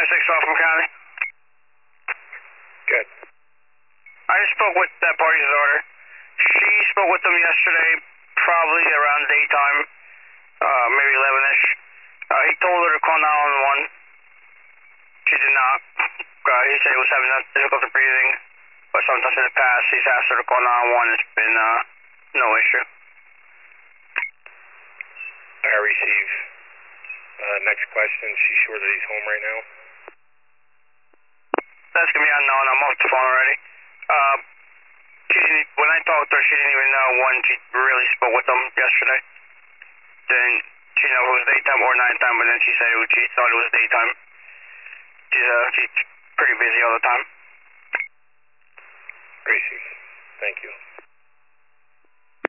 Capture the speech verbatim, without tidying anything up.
five six off from County. Good. I just spoke with that party's daughter. She spoke with them yesterday, probably around daytime, uh, maybe eleven-ish. Uh, he told her to call nine one one. She did not. Uh, he said he was having difficulty breathing, but sometimes in the past he's asked her to call nine one one. It's been uh, no issue. I receive. Uh, next question. She's sure that he's home right now? That's going to be unknown. I'm off the phone already. Uh, she didn't, when I talked to her, she didn't even know when she really spoke with them yesterday. Then she didn't know if it was daytime or nighttime, but then she said it was, she thought it was daytime. She's, uh, she's pretty busy all the time. Receive. Thank you.